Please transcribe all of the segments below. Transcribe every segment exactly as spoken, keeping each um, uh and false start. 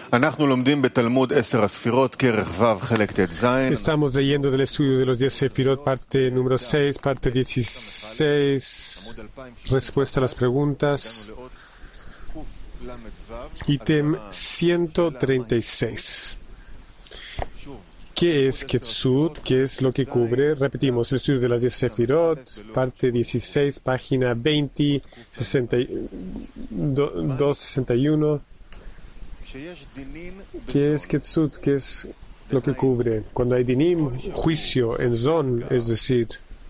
Estamos leyendo del estudio de los diez Sefirot, parte número seis, parte dieciséis, respuesta a las preguntas, ítem ciento treinta y seis. ¿Qué es Ketzut? ¿Qué es lo que cubre? Repetimos, el estudio de las diez Sefirot, parte dieciséis, página veinte, doscientos sesenta y uno. ¿Qué es Ketzut? ¿Qué es lo que cubre? Cuando hay dinim, juicio en zon, es decir,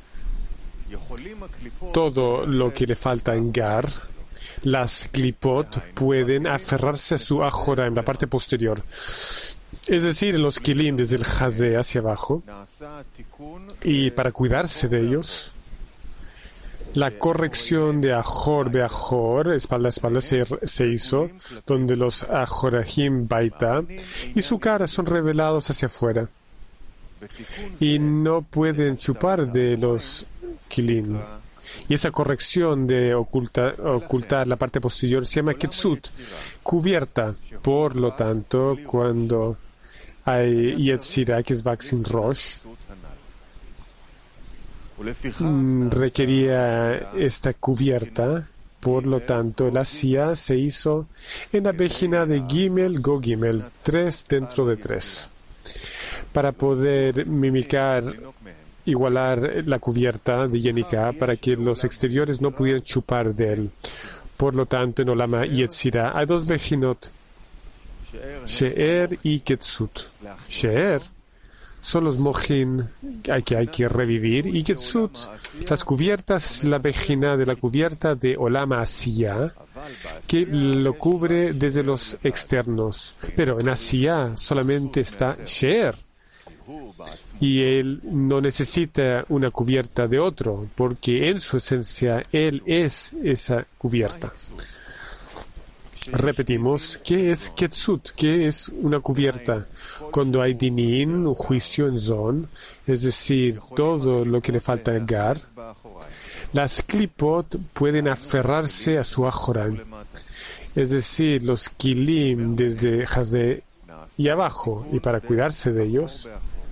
todo lo que le falta en gar, las klipot pueden aferrarse a su ajora en la parte posterior. Es decir, en los kilim desde el jazé hacia abajo, y para cuidarse de ellos, la corrección de ajor be ajor, espalda a espalda, se, se hizo, donde los ajorahim baita y su cara son revelados hacia afuera, y no pueden chupar de los kilim. Y esa corrección de ocultar, ocultar la parte posterior se llama ketzut, cubierta. Por lo tanto, cuando hay yetzirah, que es Vaksin Rosh, requería esta cubierta. Por lo tanto, la Sia se hizo en la página de Gimel Go Gimel, tres dentro de tres, para poder mimicar, igualar la cubierta de Yenika, para que los exteriores no pudieran chupar de él. Por lo tanto, en Olama Yetzirah hay dos Bejinot, She'er y Ketzut. She'er son los mojin que hay que revivir, y Ketzut, las cubiertas, la vejina de la cubierta de Olama Asiya, que lo cubre desde los externos. Pero en Asiya solamente está She'er, y él no necesita una cubierta de otro, porque en su esencia él es esa cubierta. Repetimos, ¿qué es Ketzut? ¿Qué es una cubierta? Cuando hay dinin, un juicio en zon, es decir, todo lo que le falta al gar, las klipot pueden aferrarse a su ajoram, es decir, los kilim desde Hazé y abajo, y para cuidarse de ellos,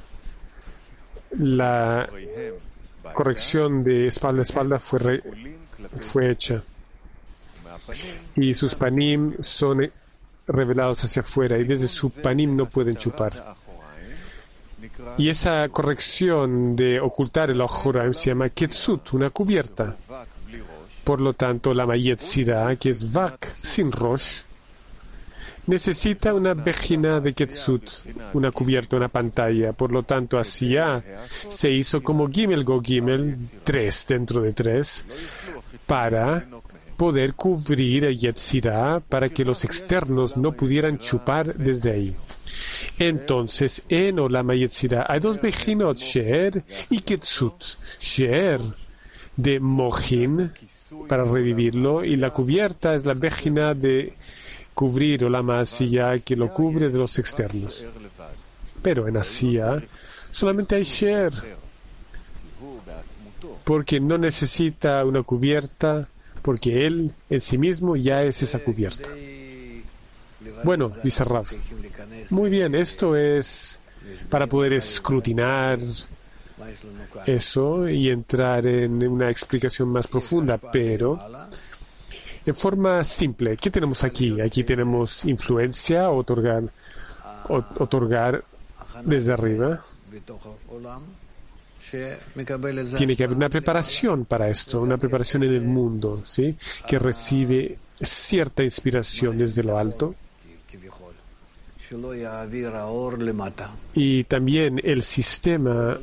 la corrección de espalda a espalda fue, re, fue hecha. Y sus panim son revelados hacia afuera, y desde su panim no pueden chupar. Y esa corrección de ocultar el ajoram se llama ketzut, una cubierta. Por lo tanto, la yetzirah, que es vak sin rosh, necesita una vejina de ketzut, una cubierta, una pantalla. Por lo tanto, Asiya se hizo como Gimel Go Gimel, tres dentro de tres, para poder cubrir el yetzirah, para que los externos no pudieran chupar desde ahí. Entonces, en Olama Yetzirah hay dos vejinot, She'er y Ketzut. She'er de Mojin, para revivirlo, y la cubierta es la vejina de cubrir Olama Asiya, que lo cubre de los externos. Pero en Asiya solamente hay She'er, porque no necesita una cubierta, porque él en sí mismo ya es esa cubierta. Bueno, dice Rav, muy bien, esto es para poder escrutinar eso y entrar en una explicación más profunda, pero en forma simple. ¿Qué tenemos aquí? Aquí tenemos influencia, otorgar, otorgar desde arriba. Tiene que haber una preparación para esto, una preparación en el mundo, ¿sí? Que recibe cierta inspiración desde lo alto. Y también el sistema,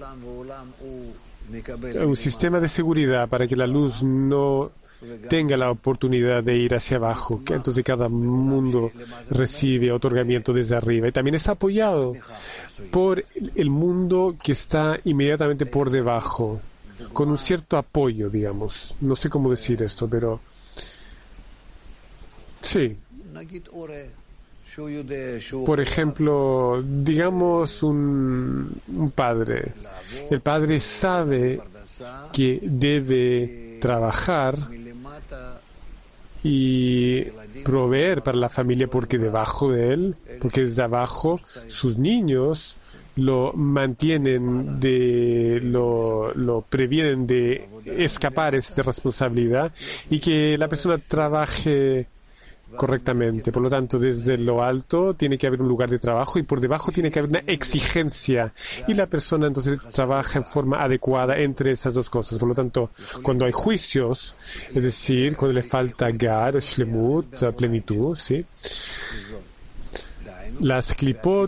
un sistema de seguridad para que la luz no tenga la oportunidad de ir hacia abajo, que entonces cada mundo recibe otorgamiento desde arriba, y también es apoyado por el mundo que está inmediatamente por debajo, con un cierto apoyo, digamos. No sé cómo decir esto, pero sí. Por ejemplo, digamos un, un padre. El padre sabe que debe trabajar y proveer para la familia, porque debajo de él, porque desde abajo, sus niños lo mantienen, de, lo, lo previenen de escapar esta responsabilidad y que la persona trabaje correctamente. Por lo tanto, desde lo alto tiene que haber un lugar de trabajo y por debajo tiene que haber una exigencia y la persona entonces trabaja en forma adecuada entre estas dos cosas. Por lo tanto, cuando hay juicios, es decir, cuando le falta gar, shlemut, plenitud, ¿sí? Las klipot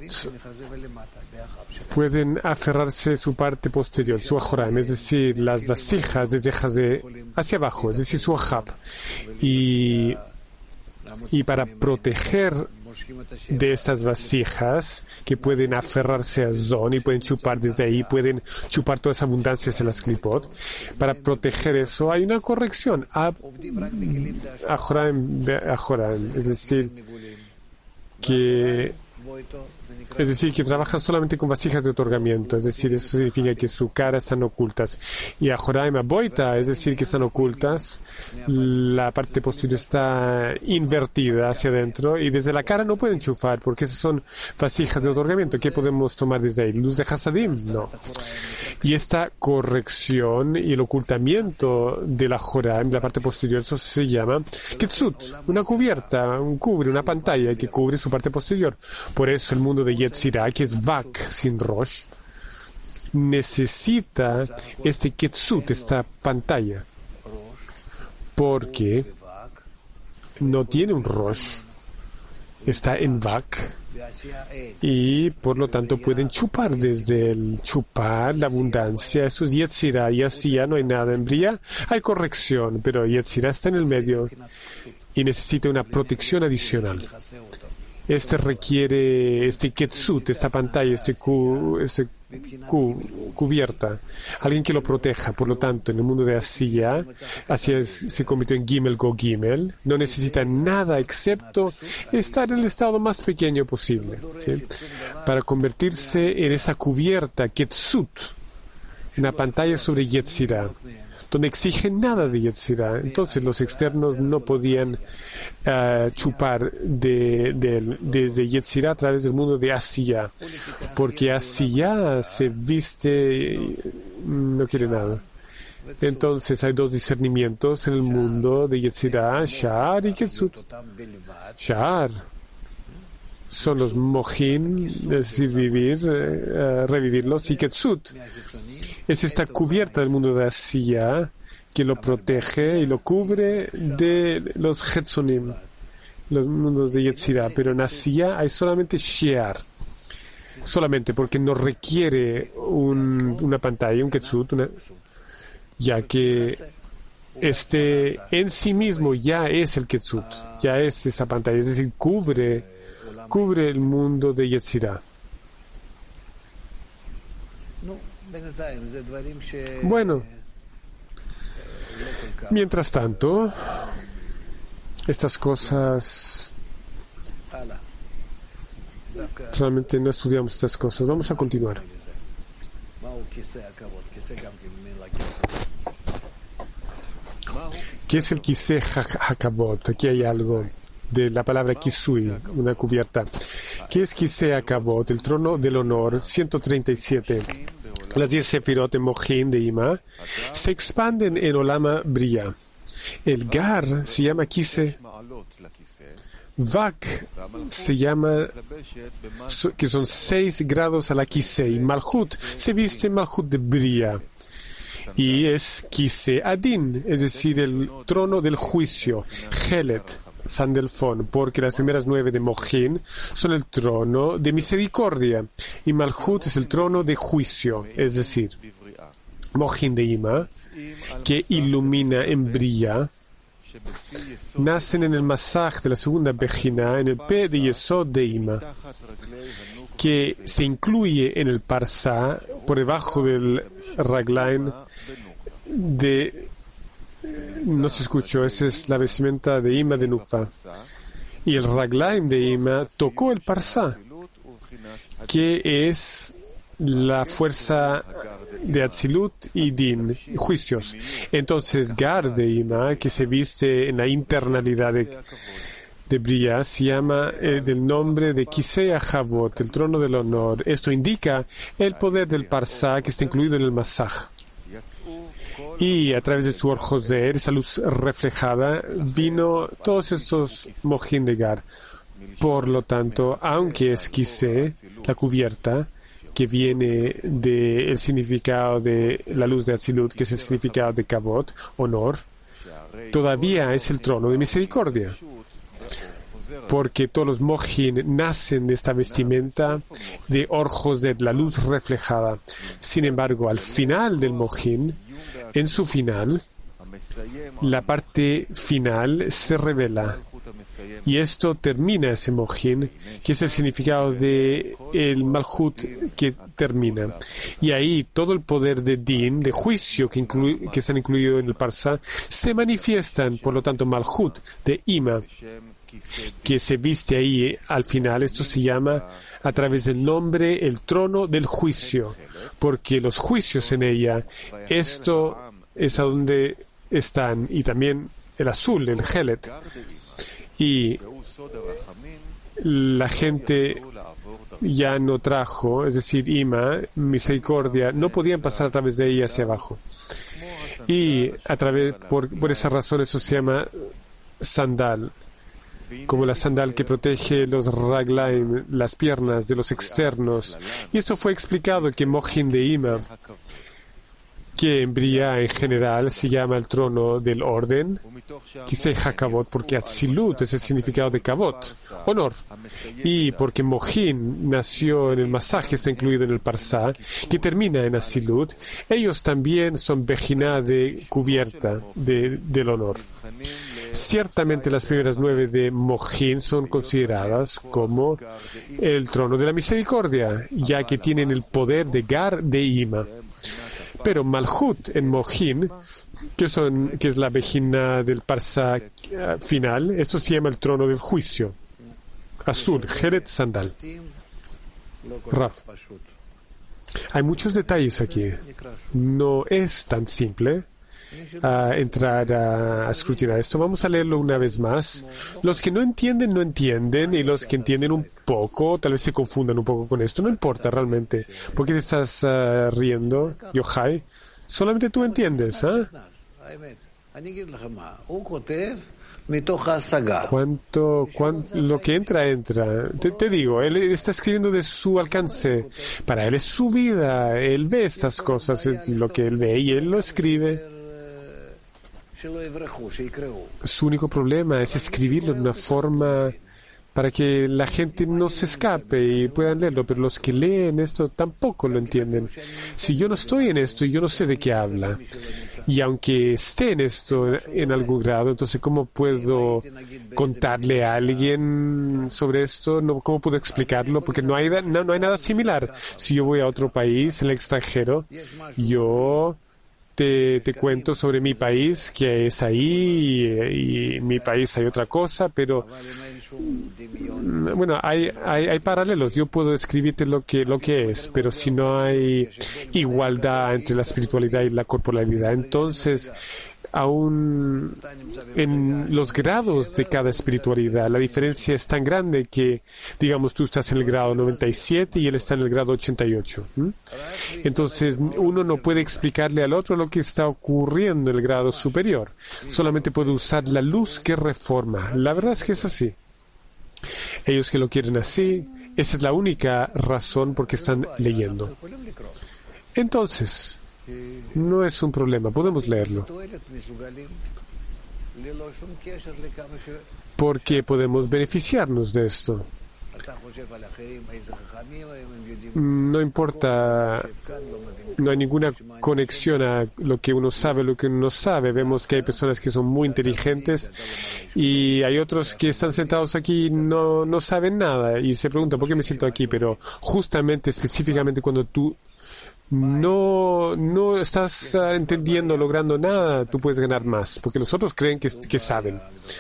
pueden aferrarse a su parte posterior, su ajoram, es decir, las vasijas desde Hazé hacia abajo, es decir, su ahab. Y, y para proteger de estas vasijas que pueden aferrarse a Zon y pueden chupar desde ahí, pueden chupar toda esa abundancia hacia las klipot, para proteger eso hay una corrección, ajoram, ajoram, es decir, que Es decir, que trabajan solamente con vasijas de otorgamiento, es decir, eso significa que su cara están ocultas. Y a Joraima Boita, es decir, que están ocultas, la parte posterior está invertida hacia adentro y desde la cara no pueden chufar porque esas son vasijas de otorgamiento. ¿Qué podemos tomar desde ahí? ¿Luz de Hasadim? No. Y esta corrección y el ocultamiento de la Joraim, la parte posterior, eso se llama Ketsut, una cubierta, un cubre, una pantalla que cubre su parte posterior. Por eso el mundo de Yetzirah, que es Vak sin Rosh, necesita este Ketsut, esta pantalla, porque no tiene un Rosh, está en Vak, y por lo tanto pueden chupar desde el chupar la abundancia. Eso es Yetzirah, y así ya no hay nada en Bria, hay corrección, pero Yetzirah está en el medio y necesita una protección adicional. Este requiere este Ketsut, esta pantalla, este, cu, este cu, cubierta, alguien que lo proteja. Por lo tanto, en el mundo de Asiya, Asiya se convirtió en Gimel Go Gimel, no necesita nada excepto estar en el estado más pequeño posible, ¿sí? Para convertirse en esa cubierta, Ketsut, una pantalla sobre Yetzirah, donde exigen nada de Yetzirah. Entonces los externos no podían uh, chupar de, de, desde Yetzirah a través del mundo de Asiya, porque Asiya se viste, no quiere nada. Entonces hay dos discernimientos en el mundo de Yetzirah, Sha'ar y Ketsut. Sha'ar son los mojín, es decir, vivir, uh, revivirlos, y Ketsut es esta cubierta del mundo de Asiya que lo protege y lo cubre de los Hetzonim, los mundos de Yetzirah. Pero en Asiya hay solamente Shear, solamente porque no requiere un, una pantalla, un Ketsut, una, ya que este en sí mismo ya es el Ketsut, ya es esa pantalla, es decir, cubre, cubre el mundo de Yetzirah. Bueno, mientras tanto, estas cosas, realmente no estudiamos estas cosas. Vamos a continuar. ¿Qué es el Kiseh Hakavot? Aquí hay algo de la palabra Kisui, una cubierta. ¿Qué es Kiseh Hakavot? El trono del honor, ciento treinta y siete. Las diez sefirot en Mojín de Ima se expanden en Olama Bria. El Gar se llama Kiseh. Vak se llama, que son seis grados a la Kiseh. Y Malhut se viste en Malhut de Bria. Y es Kiseh Adin, es decir, el trono del juicio. Helet, Sandelfon, porque las primeras nueve de Mojín son el trono de misericordia y Malhut es el trono de juicio, es decir, Mojín de Ima, que ilumina en Bria, nacen en el Masaj de la segunda Bejina, en el P de Yesod de Ima, que se incluye en el Parsa, por debajo del Raglain de... No se escuchó, esa es la vestimenta de Ima de Nukva. Y el Raglaim de Ima tocó el Parsa, que es la fuerza de Atzilut y Din, juicios. Entonces, Gar de Ima, que se viste en la internalidad de, de Bria, se llama eh, del nombre de Kisei HaChavot, el trono del honor. Esto indica el poder del Parsá que está incluido en el Masaj. Y a través de su Or-Joser, esa luz reflejada, vino todos estos mojín de Gar. Por lo tanto, aunque es Kisei, la cubierta, que viene del significado de la luz de Atzilut, que es el significado de Kavod, honor, todavía es el trono de misericordia. Porque todos los mojín nacen de esta vestimenta de orjos de la luz reflejada. Sin embargo, al final del mojín, en su final, la parte final se revela. Y esto termina ese mojín, que es el significado de el Malhut que termina. Y ahí todo el poder de Din, de juicio que, incluye, que están incluidos en el Parsá, se manifiestan. Por lo tanto, Malhut de Ima, que se viste ahí al final, esto se llama a través del nombre el trono del juicio, porque los juicios en ella, esto es a donde están, y también el azul, el Helet. Y la gente ya no trajo, es decir, Ima, misericordia, no podían pasar a través de ella hacia abajo. Y a través, por, por esa razón eso se llama sandal, como la sandal que protege los raglaim, las piernas de los externos. Y esto fue explicado que mojín de Ima, que en Bria en general se llama el trono del orden, Kisei HaKavod, porque Atzilut es el significado de Kavod, honor. Y porque Mojín nació en el Masaj, que está incluido en el Parsá, que termina en Atzilut, ellos también son Bejiná de cubierta de, del honor. Ciertamente las primeras nueve de Mojín son consideradas como el trono de la misericordia, ya que tienen el poder de Gar de Ima. Pero Malhut en Mojín, que, son, que es la vejina del Parsá uh, final, esto se llama el trono del juicio. Azul, Heret, Sandal. Raf. Hay muchos detalles aquí. No es tan simple uh, entrar a, a escrutinar esto. Vamos a leerlo una vez más. Los que no entienden, no entienden, y los que entienden un poco, tal vez se confundan un poco con esto. No importa realmente. ¿Por qué te estás uh, riendo, Yochai? Solamente tú entiendes, ¿ah? ¿Cuánto, cuánto, lo que entra, entra. Te, te digo, él está escribiendo de su alcance. Para él es su vida. Él ve estas cosas, es lo que él ve, y él lo escribe. Su único problema es escribirlo de una forma para que la gente no se escape y puedan leerlo, pero los que leen esto tampoco lo entienden. Si yo no estoy en esto y yo no sé de qué habla, y aunque esté en esto en algún grado, entonces ¿cómo puedo contarle a alguien sobre esto? No, ¿cómo puedo explicarlo? Porque no hay, no, no hay nada similar. Si yo voy a otro país, en el extranjero, yo Te, te cuento sobre mi país, que es ahí, y, y en mi país hay otra cosa, pero bueno, hay, hay, hay paralelos. Yo puedo describirte lo que, lo que es, pero si no hay igualdad entre la espiritualidad y la corporalidad, entonces aún en los grados de cada espiritualidad, la diferencia es tan grande que, digamos, tú estás en el grado noventa y siete y él está en el grado ochenta y ocho. ¿Mm? Entonces, uno no puede explicarle al otro lo que está ocurriendo en el grado superior. Solamente puede usar la luz que reforma. La verdad es que es así. Ellos que lo quieren así, esa es la única razón por qué están leyendo. Entonces, no es un problema, podemos leerlo. Porque podemos beneficiarnos de esto. No importa, no hay ninguna conexión a lo que uno sabe, lo que uno no sabe. Vemos que hay personas que son muy inteligentes y hay otros que están sentados aquí y no, no saben nada y se preguntan ¿por qué me siento aquí? Pero justamente, específicamente cuando tú no, no estás uh, entendiendo, logrando nada, tú puedes ganar más, porque los otros creen que, que saben.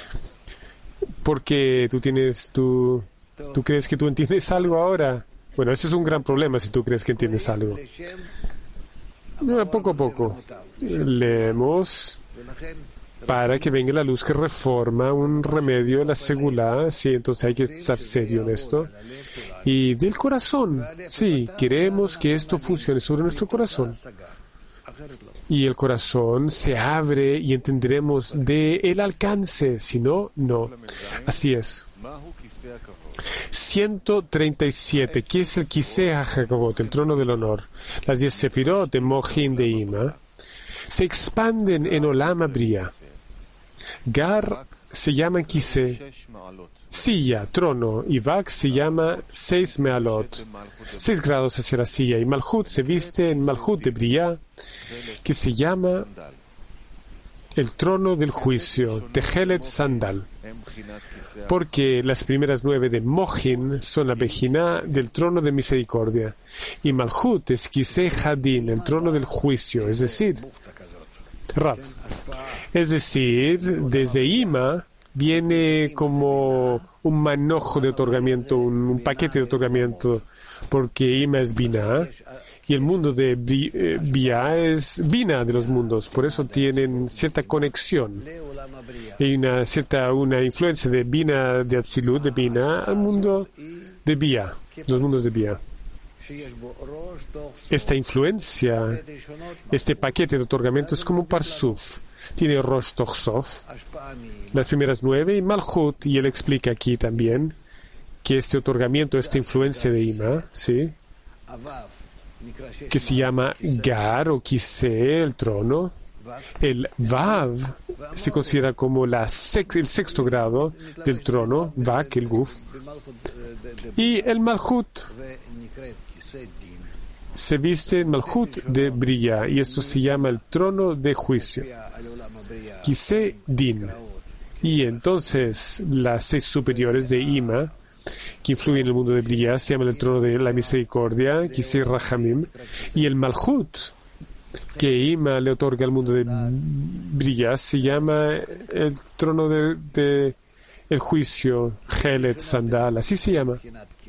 Porque tú tienes, tú, tú crees que tú entiendes algo ahora. Bueno, ese es un gran problema si tú crees que entiendes algo. Poco a poco leemos para que venga la luz que reforma un remedio de la segulá. Sí, entonces hay que estar serio en esto. Y del corazón, sí, queremos que esto funcione sobre nuestro corazón. Y el corazón se abre y entenderemos de el alcance, si no, no. Así es. ciento treinta y siete. ¿Qué es el Kiseh HaKavod, el trono del honor? Las diez sefirot de Mohin de Ima se expanden en Olam Abria. Gar se llama Kiseh, silla, trono, y Vak se llama seis mealot, seis grados hacia la silla, y Malhut se viste en Malhut de Bria, que se llama el trono del juicio, Tejelet Sandal, porque las primeras nueve de Mohin son la Bejiná del trono de misericordia, y Malhut es Kiseh Hadin, el trono del juicio, es decir, Rav. Es decir, desde Ima viene como un manojo de otorgamiento, un, un paquete de otorgamiento, porque Ima es Binah y el mundo de Bia es Binah de los mundos, por eso tienen cierta conexión. Hay una cierta una influencia de Binah, de Atzilut, de Binah, al mundo de Bia, los mundos de Bia. Esta influencia, este paquete de otorgamiento es como un parsuf. Tiene Rosh Tochsof, las primeras nueve, y Malhut, y él explica aquí también que este otorgamiento, esta influencia de Ima, ¿sí?, que se llama Gar o Kiseh, el trono. El Vav se considera como la sex, el sexto grado del trono, Vak, el Guf, y el Malhut se viste en Malhut de Bria, y esto se llama el trono de juicio, Kiseh Din. Y entonces las seis superiores de Ima, que influyen en el mundo de Bria, se llaman el trono de la misericordia, Kiseh Rahamim, y el Malhut, que Ima le otorga al mundo de Bria, se llama el trono de, de el juicio, Helet Sandal, así se llama.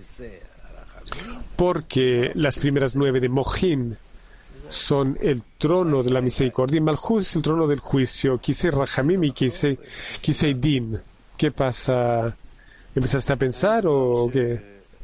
Porque las primeras nueve de Mohin son el trono de la misericordia y Malhut es el trono del juicio, Kiseh Rahamim y Kiseh, Kiseh Din. ¿Qué pasa? ¿Empezaste a pensar o qué?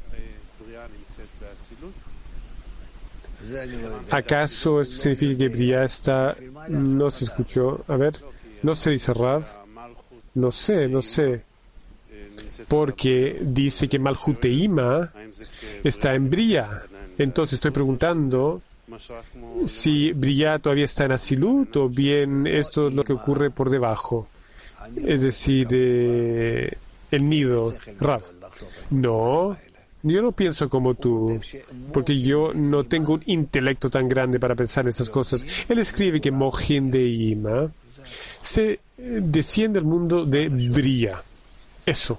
¿Acaso esto significa que Bria está... No se escuchó. A ver, no se dice Rav. No sé, no sé. Porque dice que Malhut de Ima está en Bria. Entonces estoy preguntando si Bria todavía está en Asilut o bien esto es lo que ocurre por debajo. Es decir, eh, el nido. Rav. No, yo no pienso como tú, porque yo no tengo un intelecto tan grande para pensar en esas cosas. Él escribe que Mohin de Ima se desciende al mundo de Bria. Eso.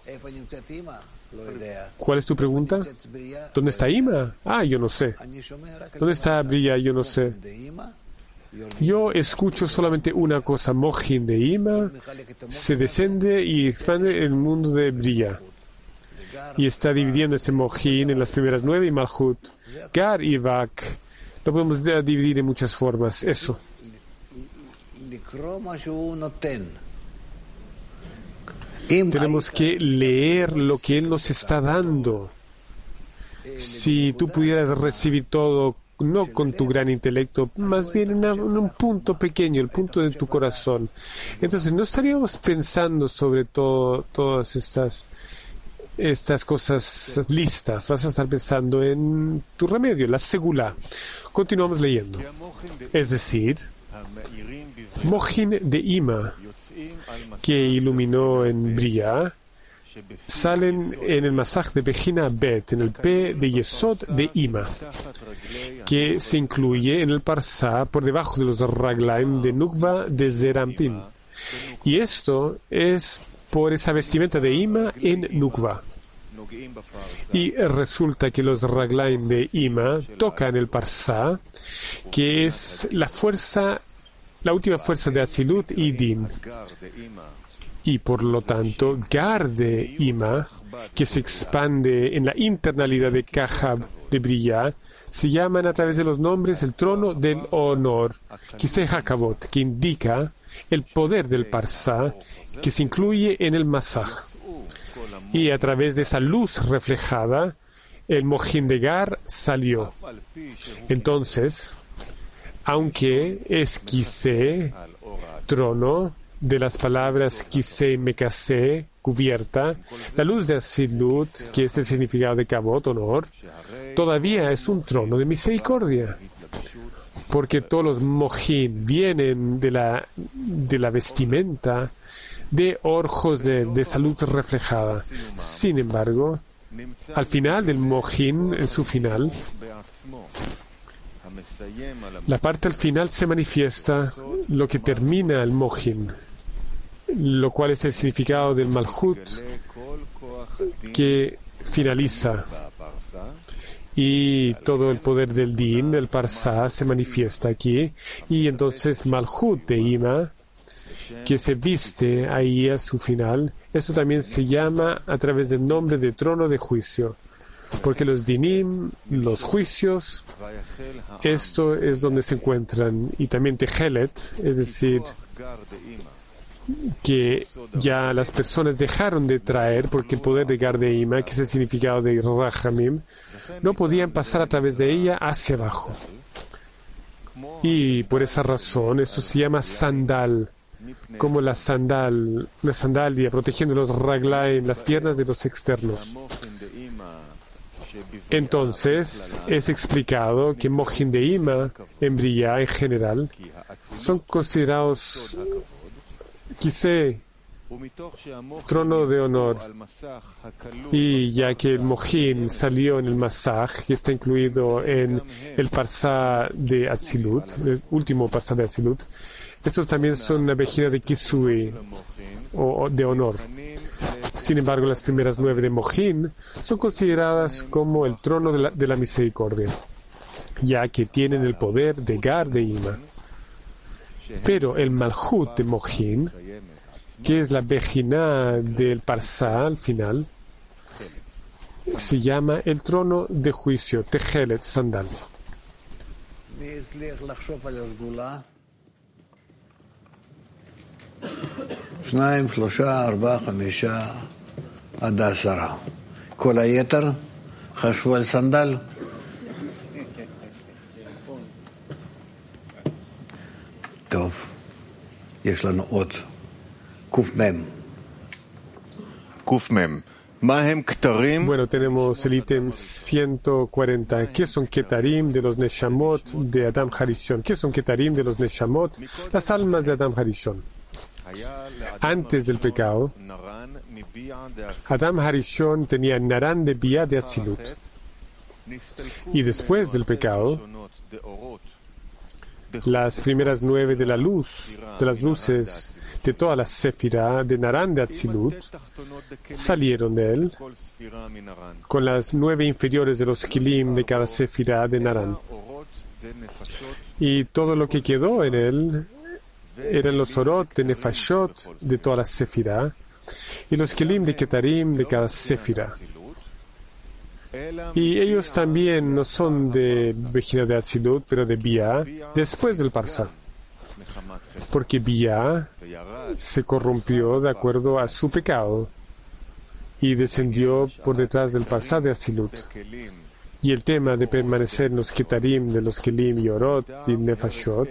¿Cuál es tu pregunta? ¿Dónde está Ima? Ah, yo no sé. ¿Dónde está Bria? Yo no sé. Yo escucho solamente una cosa. Mohin de Ima se desciende y expande el mundo de Bria. Y está dividiendo este Mohin en las primeras nueve y Malhut. Gar y Vak. Lo podemos dividir en muchas formas. Eso. Tenemos que leer lo que Él nos está dando. Si tú pudieras recibir todo, no con tu gran intelecto, más bien en, una, en un punto pequeño, el punto de tu corazón, entonces no estaríamos pensando sobre todo todas estas estas cosas listas. Vas a estar pensando en tu remedio, la segula. Continuamos leyendo. Es decir, Mohin de Ima, que iluminó en Bria, salen en el Masaj de Bejina Bet, en el P de Yesod de Ima, que se incluye en el Parsá por debajo de los Raglaim de Nukva de Zerampim. Y esto es por esa vestimenta de Ima en Nukva. Y resulta que los Raglaim de Ima tocan el Parsá, que es la fuerza, la última fuerza de Asilut y Din. Y por lo tanto, Gar de Ima que se expande en la internalidad de Kahab de Briya, se llaman a través de los nombres el trono del honor, Kisei HaKavod, que indica el poder del Parsá, que se incluye en el Masaj. Y a través de esa luz reflejada, el Mohin de Gar salió. Entonces, aunque es Kisei, trono, de las palabras Kisei Mekaseh, cubierta, la luz de Atzilut, que es el significado de Kavod, honor, todavía es un trono de misericordia, porque todos los Mohin vienen de la, de la vestimenta de orjos de, de salud reflejada. Sin embargo, al final del Mohin, en su final, la parte al final se manifiesta lo que termina el Mohin, lo cual es el significado del Malhut que finaliza, y todo el poder del Din, del Parsá, se manifiesta aquí, y entonces Malhut de Ima, que se viste ahí a su final, eso también se llama a través del nombre de trono de juicio, porque los dinim, los juicios, esto es donde se encuentran, y también Tehelet, es decir, que ya las personas dejaron de traer, porque el poder de Gardeima, que es el significado de Rahamim, no podían pasar a través de ella hacia abajo. Y por esa razón, esto se llama sandal, como la sandal, una sandalia, protegiendo los raglaim, las piernas de los externos. Entonces, es explicado que Mohin de Ima, en Briya en general, son considerados Kisei, trono de honor, y ya que el Mohin salió en el Masaj, que está incluido en el Parsá de Atzilut, el último Parsá de Atzilut, estos también son una vejina de Kisui, o de honor. Sin embargo, las primeras nueve de Mohin son consideradas como el trono de la, de la misericordia, ya que tienen el poder de Gar de Ima. Pero el Malhut de Mohin, que es la vejina del Parsá al final, se llama el trono de juicio, Tehelet, sandal. שניים, שלושה, ארבעה, חמישה, עד עשרה. כל היתר חשבו על סנדל. טוב, יש לנו עוד. קופמם. קופמם. Bueno, tenemos el ítem ciento cuarenta. ¿Qué son Ketarim de los Neshamot de Adam Harishon? ¿Qué son Ketarim de los Neshamot? Las almas de Adam Harishon. Antes del pecado, Adam Harishon tenía Naran de Bia de Atzilut. Y después del pecado, las primeras nueve de la luz, de las luces de toda la Sefirá de Naran de Atzilut, salieron de él con las nueve inferiores de los Kilim de cada Sefirá de Naran. Y todo lo que quedó en él eran los Orot de Nefashot de toda la Sefirá y los Kilim de Ketarim de cada Sefirá. Y ellos también no son de Vejina de Atzilut, pero de Bia, después del Parsá. Porque Bia se corrompió de acuerdo a su pecado y descendió por detrás del Parsá de Atzilut. Y el tema de permanecer en los Ketarim de los Kelim y Orot y Nefashot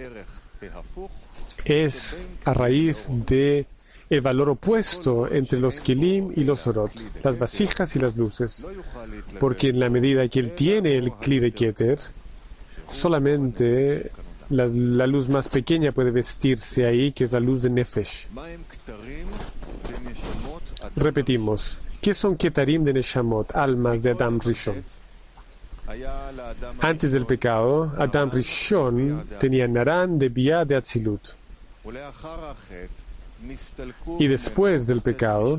es a raíz de el valor opuesto entre los Kelim y los Orot, las vasijas y las luces. Porque en la medida que él tiene el Kli de Keter, solamente la, la luz más pequeña puede vestirse ahí, que es la luz de Nefesh. Repetimos, ¿qué son Ketarim de Neshamot, almas de Adam Rishon? Antes del pecado, Adam Rishon tenía Naran de Bia de Atzilut. Y después del pecado,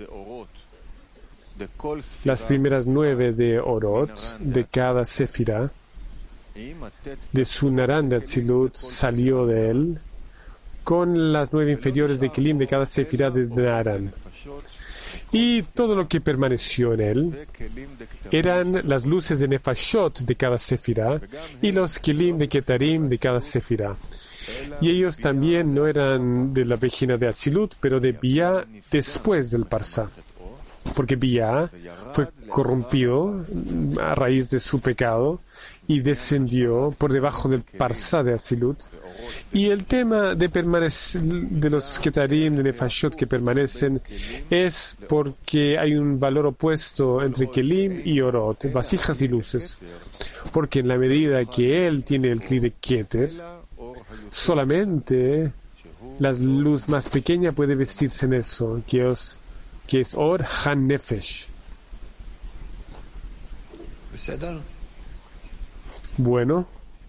las primeras nueve de Orot de cada Sefirá, de su Naran de Atzilut, salió de él con las nueve inferiores de Kelim de cada Sefirá de Naran. Y todo lo que permaneció en él eran las luces de Nefashot de cada Sefirá y los Kelim de Ketarim de cada Sefirá. Y ellos también no eran de la vejina de Atzilut, pero de Biyah después del Parsá. Porque Biyah fue corrompido a raíz de su pecado y descendió por debajo del Parsá de Atzilut. Y el tema de, de los Ketarim, de Nefashot que permanecen, es porque hay un valor opuesto entre Kelim y Orot, vasijas y luces. Porque en la medida que él tiene el Kli de Keter, solamente la luz más pequeña puede vestirse en eso, que es, que es Or HaNefesh. Bueno.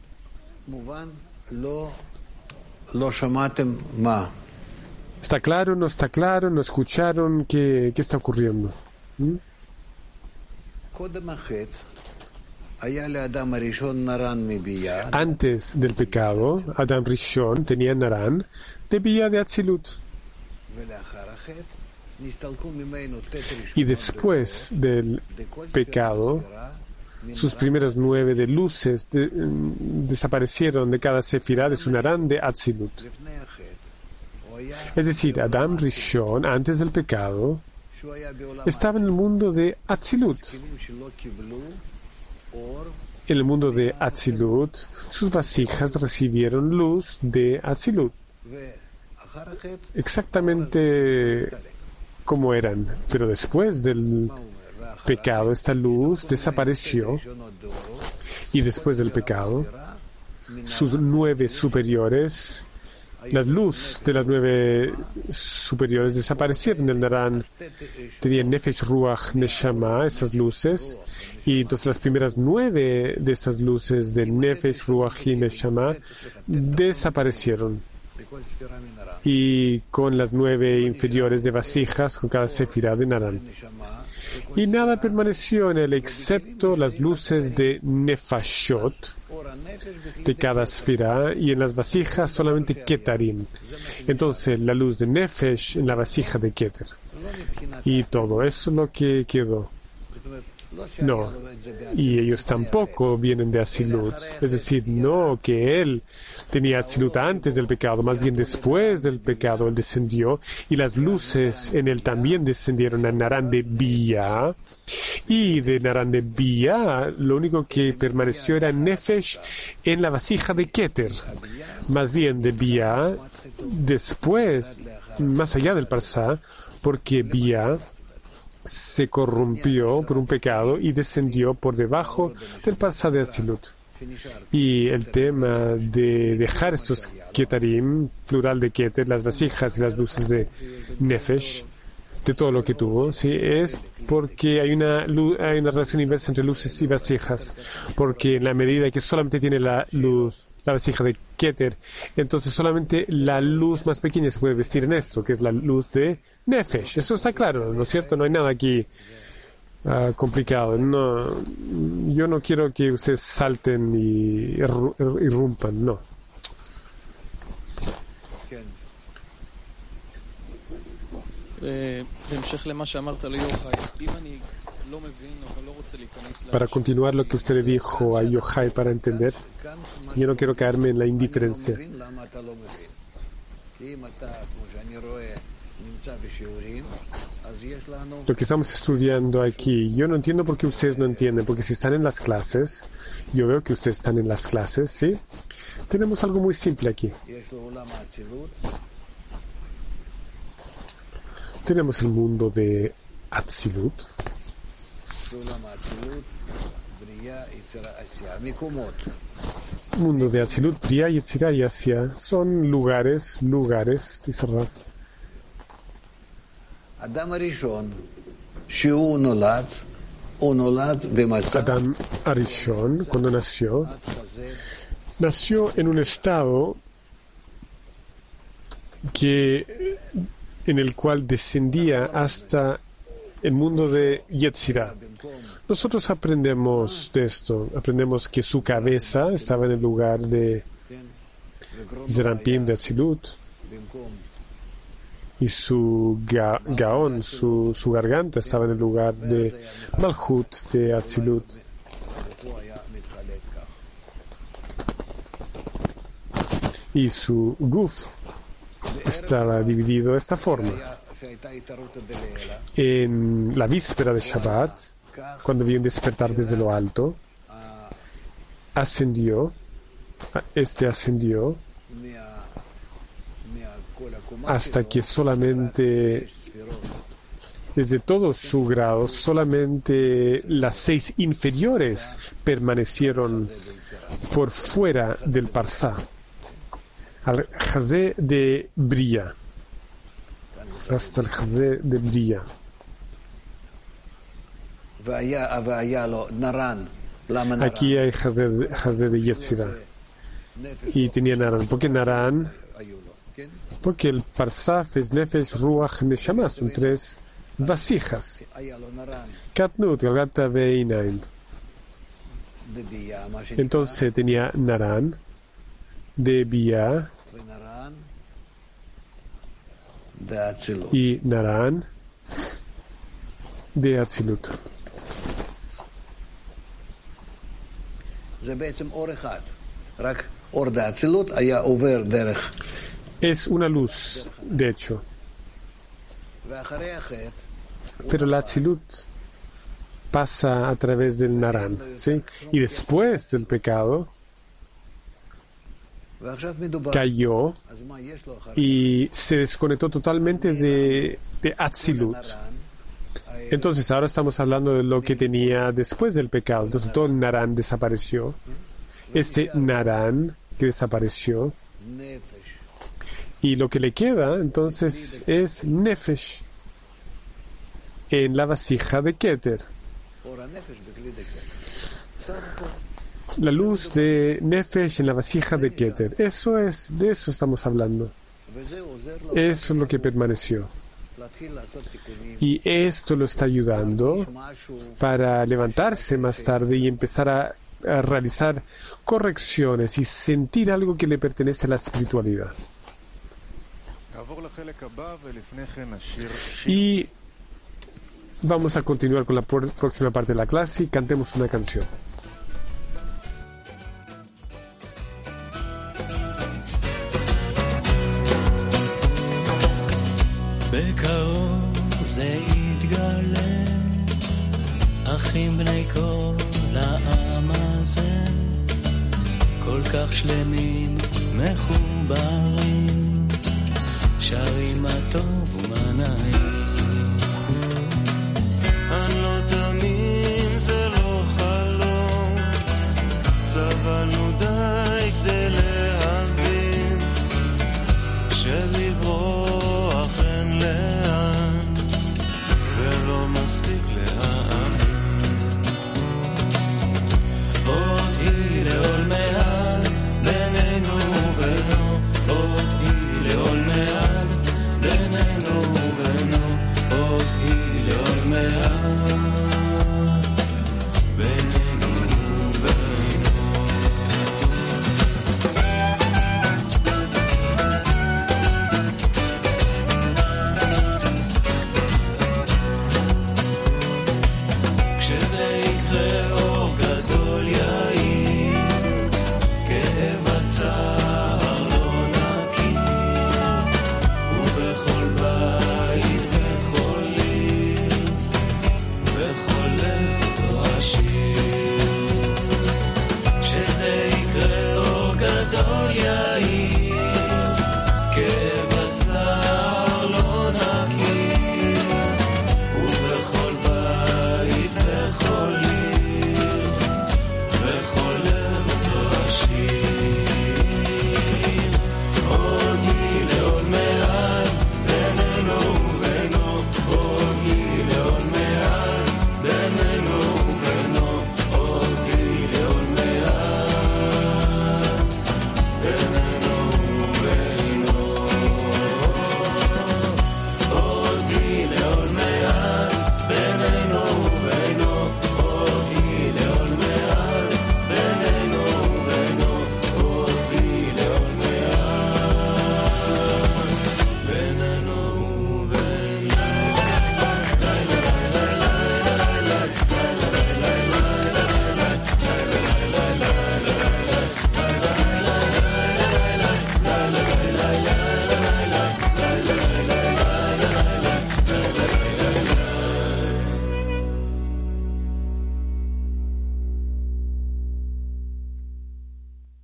¿Está claro? ¿No está claro? ¿No escucharon? ¿Qué, qué está ocurriendo? ¿Mm? Antes del pecado, Adam Rishon tenía Naran de Biyah de Atzilut. Y después del pecado, sus primeras nueve de luces de, um, desaparecieron de cada sefirá de su Naran de Atzilut. Es decir, Adam Rishon, antes del pecado, estaba en el mundo de Atzilut. En el mundo de Atzilut, sus vasijas recibieron luz de Atzilut. Exactamente como eran. Pero después del pecado, esta luz desapareció. Y después del pecado, sus nueve superiores, la luz de las nueve superiores desaparecieron del Naran. Tenían Nefesh, Ruach, Neshama, esas luces. Y entonces las primeras nueve de estas luces de Nefesh, Ruach y Neshama desaparecieron. Y con las nueve inferiores de vasijas, con cada sefirá de Naran. Y nada permaneció en él excepto las luces de Nefashot de cada sefirá, y en las vasijas solamente Ketarim. Entonces la luz de Nefesh en la vasija de Keter. Y todo eso es lo que quedó. No, y ellos tampoco vienen de Atzilut. Es decir, no que él tenía Atzilut antes del pecado, más bien después del pecado él descendió, y las luces en él también descendieron a Naran de Biyah, y de Naran de Biyah lo único que permaneció era Nefesh en la vasija de Keter. Más bien de Biyah después, más allá del Parsá, porque Biyah se corrompió por un pecado y descendió por debajo del Parsá de Atzilut. Y el tema de dejar estos Ketarim, plural de Keter, las vasijas y las luces de Nefesh, de todo lo que tuvo, ¿sí? Es porque hay una, hay una relación inversa entre luces y vasijas. Porque en la medida que solamente tiene la luz, la vasija de Keter, entonces solamente la luz más pequeña se puede vestir en esto, que es la luz de Nefesh. Eso está claro, ¿no es cierto? No hay nada aquí uh, complicado. No, yo no quiero que ustedes salten y irrumpan, no. Para continuar lo que usted dijo a Yochai para entender, yo no quiero caerme en la indiferencia. Lo que estamos estudiando aquí, yo no entiendo por qué ustedes no entienden, porque si están en las clases, yo veo que ustedes están en las clases, ¿sí? Tenemos algo muy simple aquí. Tenemos el mundo de Atzilut. Mundo de Atzilut, Bria, Yetzirah y Asia son lugares, lugares, dice Rav. Adam Arishon, Adam Arishon, cuando nació, nació en un estado que en el cual descendía hasta el mundo de Yetzirah. Nosotros aprendemos de esto, aprendemos que su cabeza estaba en el lugar de Zerampim, de Atzilut, y su ga, gaón, su, su garganta estaba en el lugar de Malchut, de Atzilut. Y su guf estaba dividido de esta forma. En la víspera de Shabbat, cuando vio un despertar desde lo alto, ascendió, este ascendió hasta que solamente, desde todo su grado, solamente las seis inferiores permanecieron por fuera del Parsá, al Chazé de Bria, hasta el Chazé de Bria. Aquí hay Chazé de Yetzirah y tenía Naran. ¿Por qué Naran? Porque el Parsá, Fesh, Nefesh, Ruach, Neshama son tres vasijas. Katnut, Galgata, Veinaim. Entonces tenía Naran de Bia y Naran de Atzilut. Es una luz, de hecho. Pero la Atzilut pasa a través del Naran, ¿sí? Y después del pecado cayó y se desconectó totalmente de, de Atzilut. Entonces ahora estamos hablando de lo que tenía después del pecado. Entonces todo el Naran desapareció. Este Naran que desapareció, y lo que le queda entonces es Nefesh en la vasija de Keter. La luz de Nefesh en la vasija de Keter. Eso es, de eso estamos hablando. Eso es lo que permaneció. Y esto lo está ayudando para levantarse más tarde y empezar a, a realizar correcciones y sentir algo que le pertenece a la espiritualidad. Y vamos a continuar con la próxima parte de la clase y cantemos una canción. בקרוב זה יתגלה, אחים בני כל העם הזה, כל כך שלמים מחוברים, שרים מה טוב ומה נעים.